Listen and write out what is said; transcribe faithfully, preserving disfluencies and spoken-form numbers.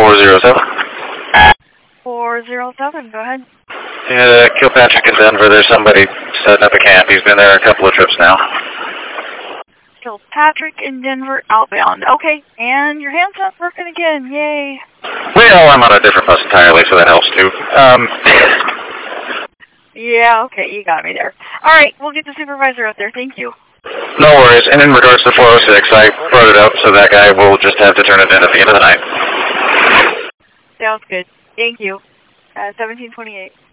four zero seven. four zero seven, go ahead. Yeah, Kilpatrick in Denver. There's somebody setting up a camp. He's been there a couple of trips now. Kilpatrick in Denver, outbound. Okay, and your handset's working again. Yay. Well, I'm on a different bus entirely, so that helps too. Um, yeah, okay, you got me there. All right, we'll get the supervisor out there. Thank you. No worries. And in regards to four oh six, I wrote it up, so that guy will just have to turn it in at the end of the night. Sounds good. Thank you. Uh, seventeen twenty-eight.